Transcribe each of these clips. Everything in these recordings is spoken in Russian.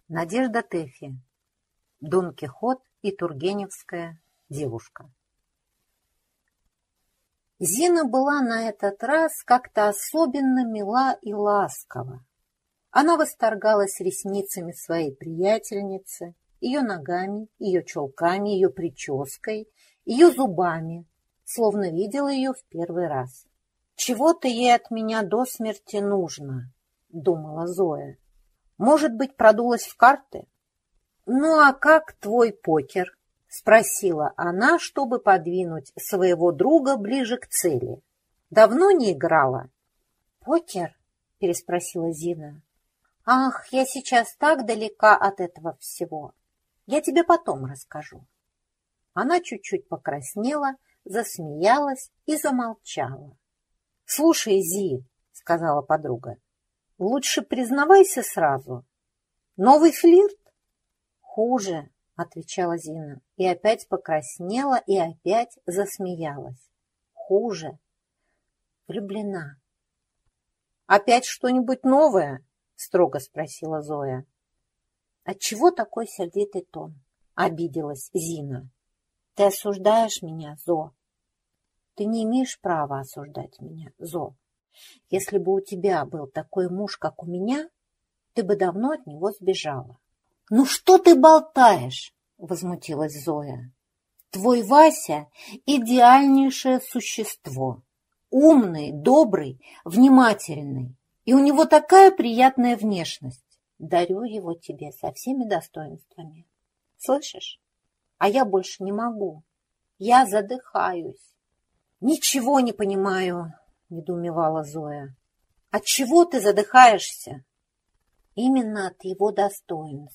Надежда Тэффи. Дон Кихот и Тургеневская девушка. Зина была на этот раз как-то особенно мила и ласкова. Она восторгалась ресницами своей приятельницы, ее ногами, ее чулками, ее прической, ее зубами, словно видела ее в первый раз. «Чего-то ей от меня до смерти нужно», — думала Зоя. «Может быть, продулась в карты?» «Ну, а как твой покер?» — спросила она, чтобы подвинуть своего друга ближе к цели. «Давно не играла?» «Покер?» — переспросила Зина. «Ах, я сейчас так далека от этого всего. Я тебе потом расскажу». Она чуть-чуть покраснела, засмеялась и замолчала. «Слушай, Зи, — сказала подруга, — лучше признавайся сразу. Новый флирт?» «Хуже», — отвечала Зина, и опять покраснела, и опять засмеялась. «Хуже. Влюблена». «Опять что-нибудь новое?» — строго спросила Зоя. «Отчего такой сердитый тон?» — обиделась Зина. «Ты осуждаешь меня, Зо?» «Ты не имеешь права осуждать меня, Зо. Если бы у тебя был такой муж, как у меня, ты бы давно от него сбежала». «Ну что ты болтаешь?» — возмутилась Зоя. «Твой Вася — идеальнейшее существо. Умный, добрый, внимательный. И у него такая приятная внешность. Дарю его тебе со всеми достоинствами. Слышишь? А я больше не могу. Я задыхаюсь». «Ничего не понимаю», — недоумевала Зоя. «Отчего ты задыхаешься?» «Именно от его достоинств.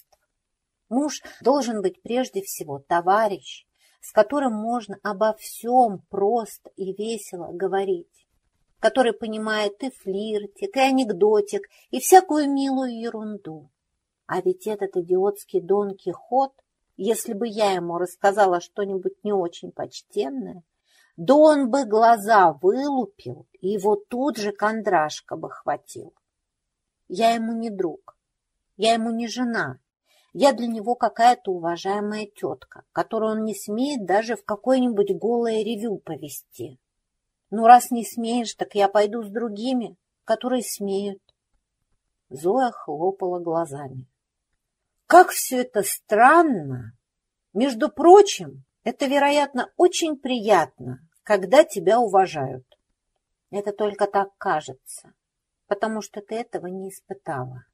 Муж должен быть прежде всего товарищ, с которым можно обо всем просто и весело говорить, который понимает и флиртик, и анекдотик, и всякую милую ерунду. А ведь этот идиотский Дон Кихот, если бы я ему рассказала что-нибудь не очень почтенное, да он бы глаза вылупил, и его тут же кондрашка бы хватил. Я ему не друг, я ему не жена. Я для него какая-то уважаемая тетка, которую он не смеет даже в какое-нибудь голое ревю повести. Ну, раз не смеешь, так я пойду с другими, которые смеют». Зоя хлопала глазами. «Как все это странно! Между прочим, это, вероятно, очень приятно, когда тебя уважают. Это только так кажется, потому что ты этого не испытала».